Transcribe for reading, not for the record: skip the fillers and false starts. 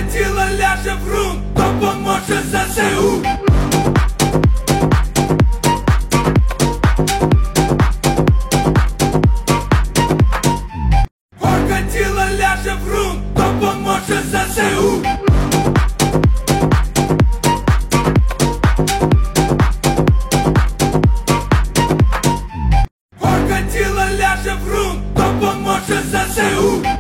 Покатила ляже в грунт, допоможе ЗСУ. Покатила ляже в грунт, допоможе ЗСУ. Покатила ляже в грунт, допоможе ЗСУ.